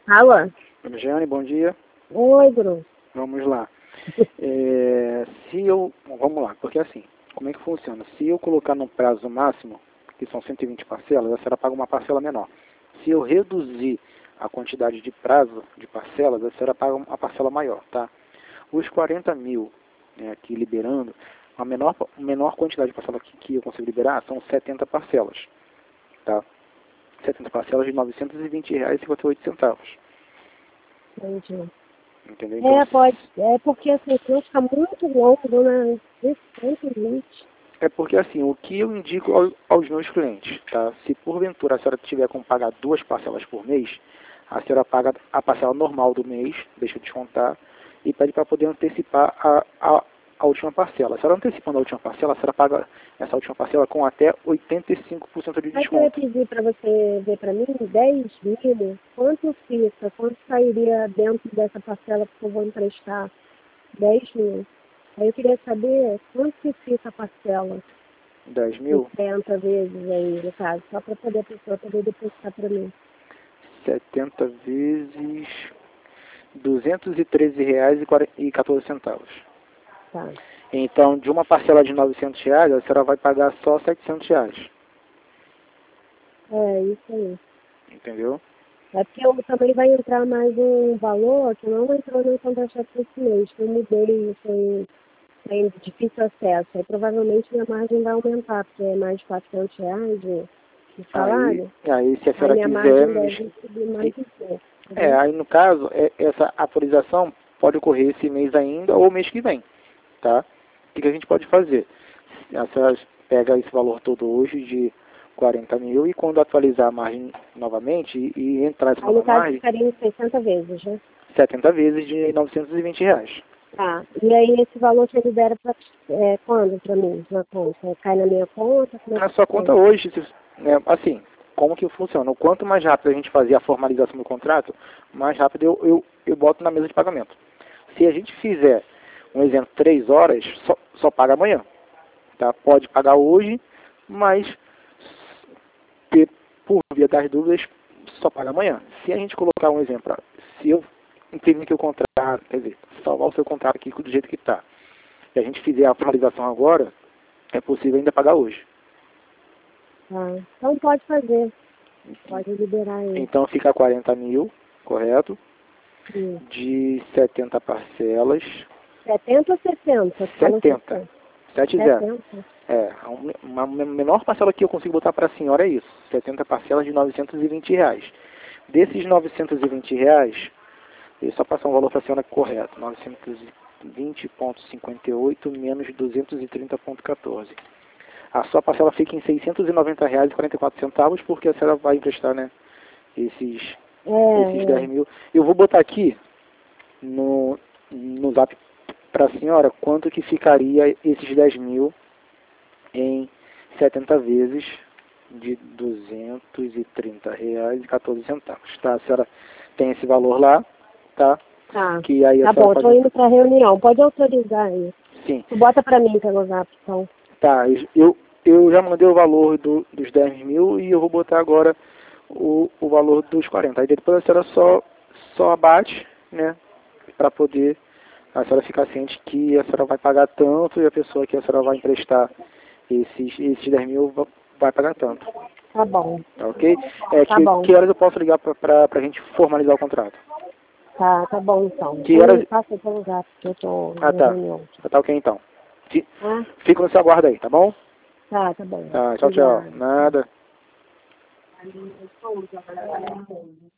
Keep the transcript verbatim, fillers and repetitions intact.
Alô? Jane, bom dia. Oi, Bruno. Vamos lá. É, se eu... Vamos lá, porque assim, como é que funciona? Se eu colocar no prazo máximo, que são cento e vinte parcelas, a senhora paga uma parcela menor. Se eu reduzir a quantidade de prazo de parcelas, a senhora paga uma parcela maior, tá? Os quarenta mil, né, aqui liberando, a menor, a menor quantidade de parcela que, que eu consigo liberar são setenta parcelas, tá? setenta parcelas de novecentos e vinte reais e cinquenta e oito centavos. Entendi. Entendeu? Então, É, pode. É porque assim, senão fica muito longo, né? cento e vinte. é porque assim, o que eu indico ao, aos meus clientes, tá? Se porventura a senhora tiver como pagar duas parcelas por mês, a senhora paga a parcela normal do mês, deixa eu descontar, e pede para poder antecipar a, a, a última parcela. Se ela antecipando a última parcela, a senhora paga essa última parcela com até oitenta e cinco por cento de Aí que eu ia desconto. pedir para você ver para mim dez mil, quanto fica? Quanto sairia dentro dessa parcela que eu vou emprestar? dez mil. Aí eu queria saber quanto que fica a parcela. dez mil? setenta vezes aí, no caso, só para poder a pessoa poder depositar para mim. setenta vezes duzentos e treze reais e quatorze centavos. Tá. Então, de uma parcela de novecentos reais, a senhora vai pagar só setecentos reais. É, isso aí. Entendeu? É porque eu, também vai entrar mais um valor que não entrou no contra-cheque desse mês, que eu mudei, foi, tem difícil acesso. Aí provavelmente minha margem vai aumentar, porque é mais de quatrocentos reais de, de Aí, salário. aí, se a Aí senhora minha quiser... margem deve subir mais um pouco. É, Entendeu? aí no caso, é, essa atualização pode ocorrer esse mês ainda ou mês que vem, tá? O que, que a gente pode fazer? A senhora pega esse valor todo hoje de quarenta mil e quando atualizar a margem novamente e, e entrar essa Aí no nova caso margem, ficaria em sessenta vezes, né? setenta vezes de novecentos e vinte reais. Tá. E aí esse valor você libera pra, é, quando para mim, na conta? Cai na minha conta? Como é Na que sua funciona? conta hoje, se, né, assim, como que funciona? O quanto mais rápido a gente fazer a formalização do contrato, mais rápido eu, eu, eu boto na mesa de pagamento. Se a gente fizer, um exemplo, três horas, só, só paga amanhã. Tá? Pode pagar hoje, mas pe- por via das dúvidas, só paga amanhã. Se a gente colocar um exemplo, se eu imprimir aqui o contrato, quer dizer, salvar o seu contrato aqui do jeito que está, e a gente fizer a formalização agora, é possível ainda pagar hoje. Tá. Então pode fazer. Pode liberar aí. Então fica quarenta mil, correto? Sim. De setenta parcelas. setenta ou sessenta? Você falou setenta. sessenta. sete zero. setenta. É, a um- uma menor parcela que eu consigo botar para a senhora é isso. setenta parcelas de novecentos e vinte reais. Desses novecentos e vinte reais, eu só passar um valor para a senhora correto. novecentos e vinte vírgula cinquenta e oito menos duzentos e trinta vírgula quatorze. A sua parcela fica em seiscentos e noventa reais e quarenta e quatro centavos, porque a senhora vai emprestar, né, esses, esses É, dez é. mil. Eu vou botar aqui no, no zap para a senhora quanto que ficaria esses dez mil em setenta vezes de duzentos e trinta reais e quatorze centavos, tá? A senhora tem esse valor lá, tá? Tá. Que aí a Tá senhora bom, tô pode... indo pra reunião. Pode autorizar aí. Sim, Tu bota pra mim pelo zap, então. tá. Eu, eu já mandei o valor do, dos dez mil e eu vou botar agora o, o valor dos quarenta. Aí depois a senhora só, só abate, né? Para poder a senhora ficar ciente que a senhora vai pagar tanto e a pessoa que a senhora vai emprestar esses, esses dez mil va- vai pagar tanto. Tá bom. Tá ok? É, Tá que, bom. que horas eu posso ligar para a gente formalizar o contrato? Tá, tá bom então. Que Me horas... passa pelo zap, que eu tô Ah, na tá. reunião. Ah, tá ok então. Fi- Ah, Fico no seu aguardo aí, tá bom? tá, tá bom. Tá, tchau, tchau. Obrigada. Nada.